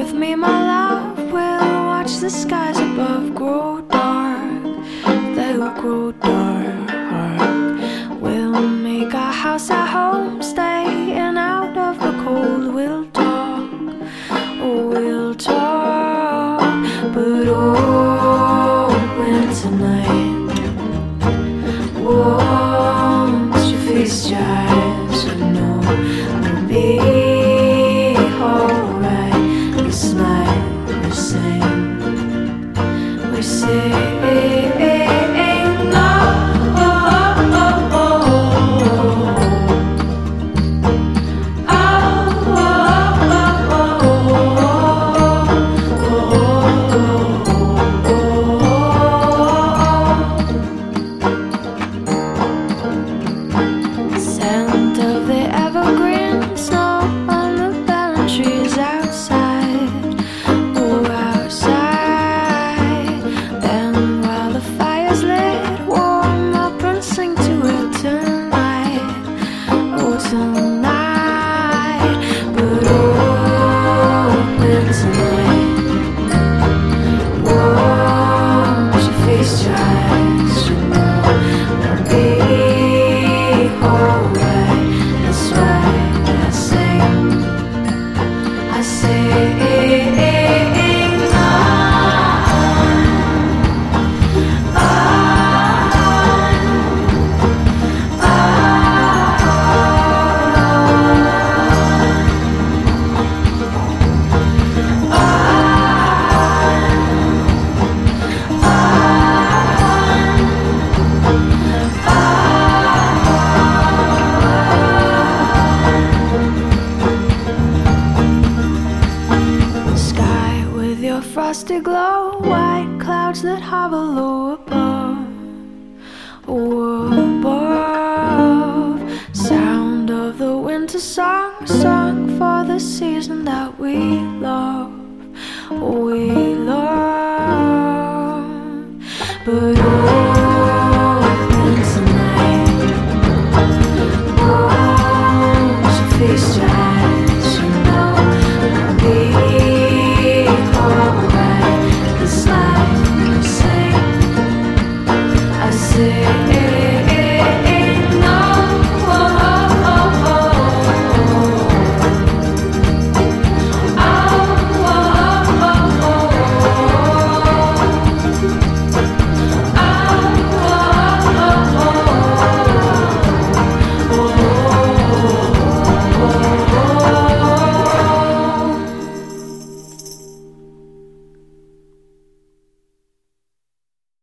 with me, my love. We'll watch the skies above grow dark. They will grow dark. We'll make our house our home, staying out of the cold. We'll talk, oh, we'll talk. But oh, winter night, won't you feast your eyes? I know it'll be alright. This night we sing, we sing. Frosty glow, white clouds that hover low